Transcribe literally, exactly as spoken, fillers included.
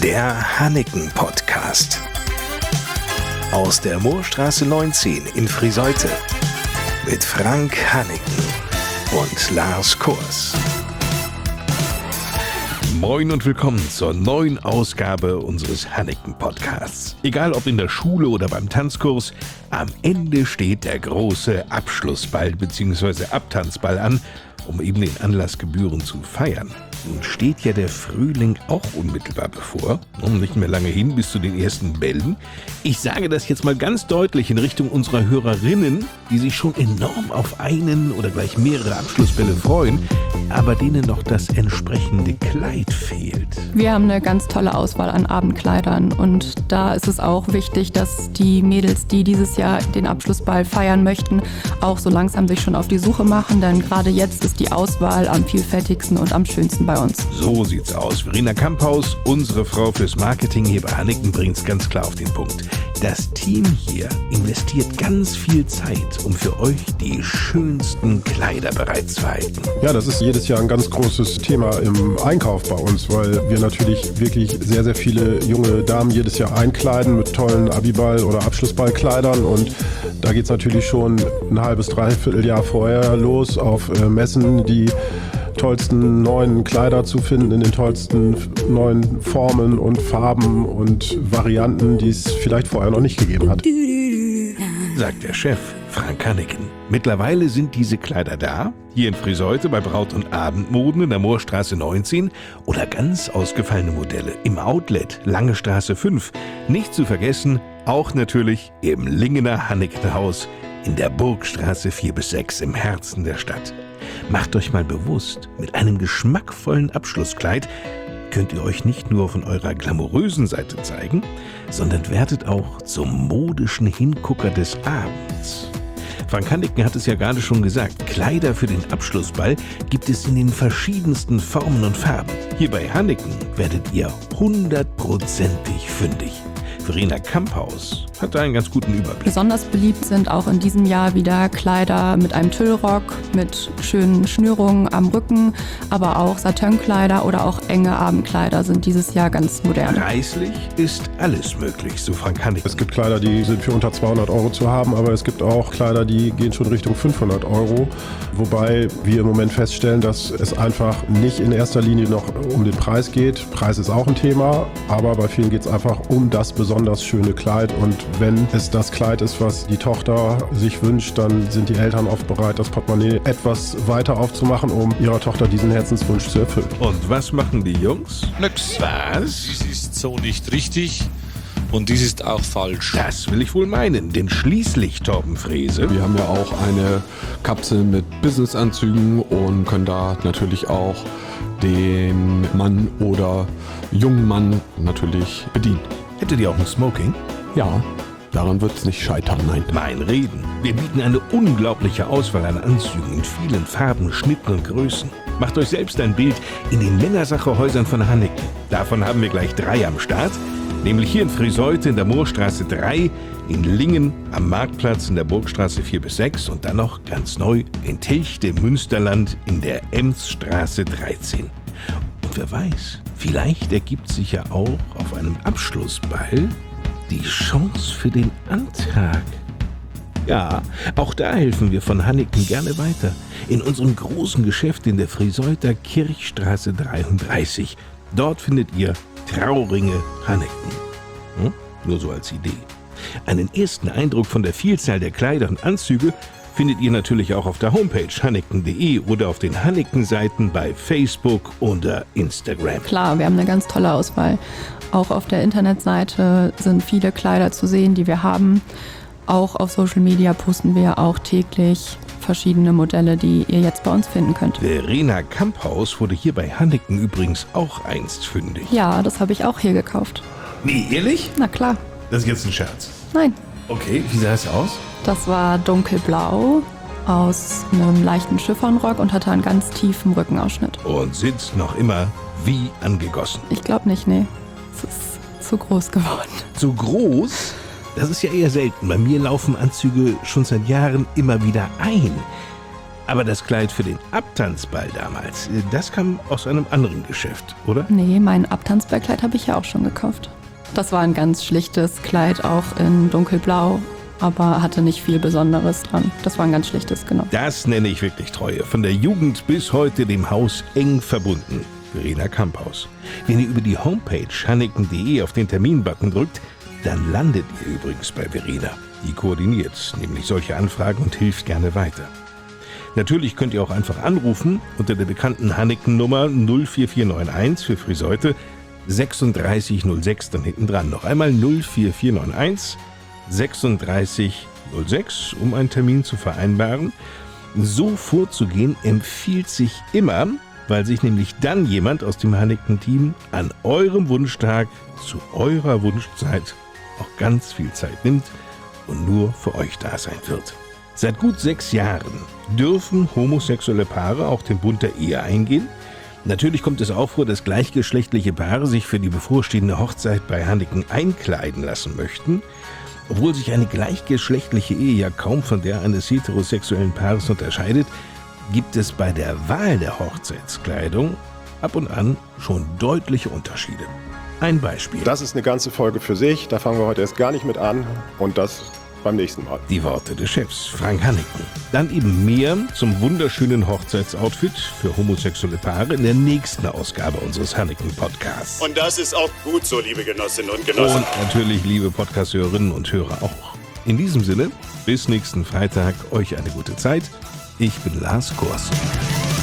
Der Hanneken-Podcast. Aus der Moorstraße neunzehn in Friseute. Mit Frank Hanneken und Lars Kurs. Moin und willkommen zur neuen Ausgabe unseres Hanneken-Podcasts. Egal ob in der Schule oder beim Tanzkurs, am Ende steht der große Abschlussball bzw. Abtanzball an, um eben den Anlass gebührend zu feiern. Nun steht ja der Frühling auch unmittelbar bevor, und nicht mehr lange hin bis zu den ersten Bällen. Ich sage das jetzt mal ganz deutlich in Richtung unserer Hörerinnen, die sich schon enorm auf einen oder gleich mehrere Abschlussbälle freuen, aber denen noch das entsprechende Kleid fehlt. Wir haben eine ganz tolle Auswahl an Abendkleidern und da ist es auch wichtig, dass die Mädels, die dieses Jahr den Abschlussball feiern möchten, auch so langsam sich schon auf die Suche machen, denn gerade jetzt ist die Auswahl am vielfältigsten und am schönsten bei uns. So sieht's aus. Verena Kamphaus, unsere Frau fürs Marketing hier bei Hanneken, bringt's ganz klar auf den Punkt. Das Team hier investiert ganz viel Zeit, um für euch die schönsten Kleider bereitzuhalten. Ja, das ist jedes Jahr ein ganz großes Thema im Einkauf bei uns, weil wir natürlich wirklich sehr, sehr viele junge Damen jedes Jahr einkleiden mit tollen Abiball- oder Abschlussballkleidern, und da geht's natürlich schon ein halbes, dreiviertel Jahr vorher los auf äh, Messen, die tollsten neuen Kleider zu finden in den tollsten neuen Formen und Farben und Varianten, die es vielleicht vorher noch nicht gegeben hat. Sagt der Chef, Frank Hanneken. Mittlerweile sind diese Kleider da, hier in Friseute bei Braut- und Abendmoden in der Moorstraße neunzehn oder ganz ausgefallene Modelle im Outlet Lange Straße fünf. Nicht zu vergessen, auch natürlich im Lingener Hannekenhaus in der Burgstraße vier bis sechs im Herzen der Stadt. Macht euch mal bewusst, mit einem geschmackvollen Abschlusskleid könnt ihr euch nicht nur von eurer glamourösen Seite zeigen, sondern werdet auch zum modischen Hingucker des Abends. Frank Hanneken hat es ja gerade schon gesagt, Kleider für den Abschlussball gibt es in den verschiedensten Formen und Farben. Hier bei Hanneken werdet ihr hundertprozentig fündig. Verena Kamphaus hat da einen ganz guten Überblick. Besonders beliebt sind auch in diesem Jahr wieder Kleider mit einem Tüllrock, mit schönen Schnürungen am Rücken, aber auch Satinkleider oder auch enge Abendkleider sind dieses Jahr ganz modern. Preislich ist alles möglich, so Frank Hanneken. Es gibt Kleider, die sind für unter zweihundert Euro zu haben, aber es gibt auch Kleider, die gehen schon Richtung fünfhundert Euro. Wobei wir im Moment feststellen, dass es einfach nicht in erster Linie noch um den Preis geht. Preis ist auch ein Thema, aber bei vielen geht es einfach um das besonders schöne Kleid. Und wenn es das Kleid ist, was die Tochter sich wünscht, dann sind die Eltern oft bereit, das Portemonnaie etwas weiter aufzumachen, um ihrer Tochter diesen Herzenswunsch zu erfüllen. Und was machen die Jungs? Nix. Was? Dies ist so nicht richtig und dies ist auch falsch. Das will ich wohl meinen, denn schließlich, Torben Frese, Wir haben ja auch eine Kapsel mit Businessanzügen und können da natürlich auch den Mann oder jungen Mann natürlich bedienen. hättet ihr auch ein Smoking? Ja, daran wird es nicht scheitern, nein. Mein Reden. Wir bieten eine unglaubliche Auswahl an Anzügen in vielen Farben, Schnitten und Größen. Macht euch selbst ein Bild in den Männersache-Häusern von Hanneken. Davon haben wir gleich drei am Start. Nämlich hier in Friseute in der Moorstraße drei, in Lingen am Marktplatz in der Burgstraße vier bis sechs und dann noch ganz neu in Tilchte, Münsterland in der Emsstraße dreizehn. Und wer weiß, vielleicht ergibt sich ja auch auf einem Abschlussball die Chance für den Antrag. Ja, auch da helfen wir von Hanneken gerne weiter. In unserem großen Geschäft in der Friseuter Kirchstraße dreiunddreißig. Dort findet ihr Trauringe Hanneken. Hm? Nur so als Idee. Einen ersten Eindruck von der Vielzahl der Kleider und Anzüge findet ihr natürlich auch auf der Homepage hanneken punkt de oder auf den Hanneken-Seiten bei Facebook oder Instagram. Klar, wir haben eine ganz tolle Auswahl. Auch auf der Internetseite sind viele Kleider zu sehen, die wir haben. Auch auf Social Media posten wir auch täglich verschiedene Modelle, die ihr jetzt bei uns finden könnt. Verena Kamphaus wurde hier bei Hanneken übrigens auch einst fündig. Ja, das habe ich auch hier gekauft. Nee, ehrlich? Na klar. Das ist jetzt ein Scherz. Nein. Okay, wie sah es aus? Das war dunkelblau aus einem leichten Chiffonrock und hatte einen ganz tiefen Rückenausschnitt. Und sitzt noch immer wie angegossen. Ich glaube nicht, nee. Es ist zu groß geworden. Zu groß? Das ist ja eher selten. Bei mir laufen Anzüge schon seit Jahren immer wieder ein. Aber das Kleid für den Abtanzball damals, das kam aus einem anderen Geschäft, oder? Nee, mein Abtanzballkleid habe ich ja auch schon gekauft. Das war ein ganz schlichtes Kleid, auch in dunkelblau, aber hatte nicht viel Besonderes dran. Das war ein ganz schlichtes, genau. Das nenne ich wirklich Treue. Von der Jugend bis heute dem Haus eng verbunden. Verena Kamphaus. Wenn ihr über die Homepage hanneken punkt de auf den Terminbutton drückt, dann landet ihr übrigens bei Verena. Die koordiniert nämlich solche Anfragen und hilft gerne weiter. Natürlich könnt ihr auch einfach anrufen unter der bekannten Hanneken-Nummer null vier vier neun eins für Friseute sechsunddreißig null sechs dann hinten dran. Noch einmal null vier vier neun eins sechsunddreißig null sechs, um einen Termin zu vereinbaren. So vorzugehen empfiehlt sich immer, weil sich nämlich dann jemand aus dem Hanneken-Team an eurem Wunschtag zu eurer Wunschzeit auch ganz viel Zeit nimmt und nur für euch da sein wird. Seit gut sechs Jahren dürfen homosexuelle Paare auch den Bund der Ehe eingehen. Natürlich kommt es auch vor, dass gleichgeschlechtliche Paare sich für die bevorstehende Hochzeit bei Hanneken einkleiden lassen möchten. Obwohl sich eine gleichgeschlechtliche Ehe ja kaum von der eines heterosexuellen Paares unterscheidet, gibt es bei der Wahl der Hochzeitskleidung ab und an schon deutliche Unterschiede. Ein Beispiel. Das ist eine ganze Folge für sich, da fangen wir heute erst gar nicht mit an und das beim nächsten Mal. Die Worte des Chefs, Frank Hanneken. Dann eben mehr zum wunderschönen Hochzeitsoutfit für homosexuelle Paare in der nächsten Ausgabe unseres Hanneken-Podcasts. Und das ist auch gut so, liebe Genossinnen und Genossen. Und natürlich, liebe Podcast-Hörerinnen und Hörer auch. In diesem Sinne, bis nächsten Freitag, euch eine gute Zeit. Ich bin Lars Kors.